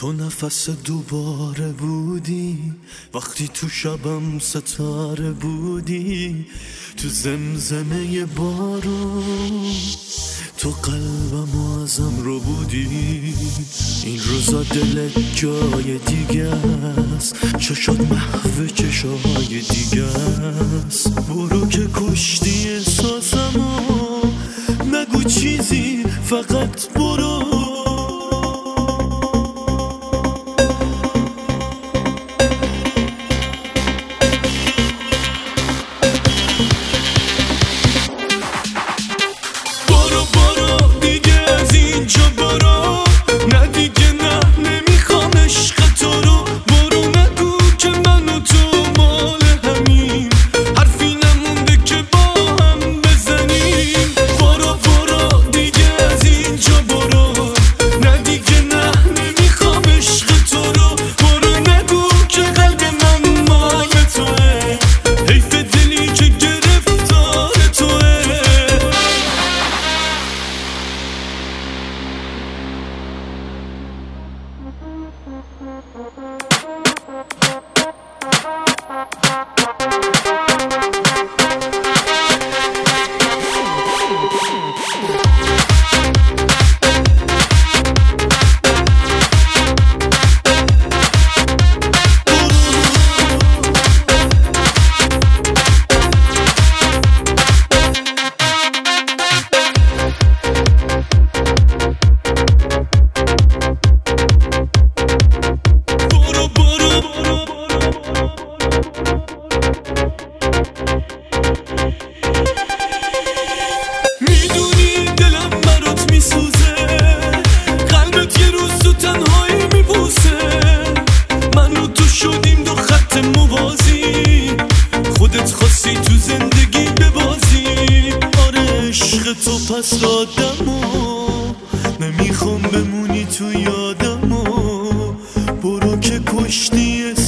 تو نفس دوباره بودی وقتی تو شبم ستاره بودی، تو زمزمه بارون تو قلبم ازم رو بودی. این روزا دلت جای دیگه است، چشات محو چشای دیگه است. برو که کشتی احساسمو، نگو چیزی فقط برو. خواستی تو زندگی ببازی، آره عشق تو پس دادمو، نمیخوام بمونی تو یادمو. برو که کشتی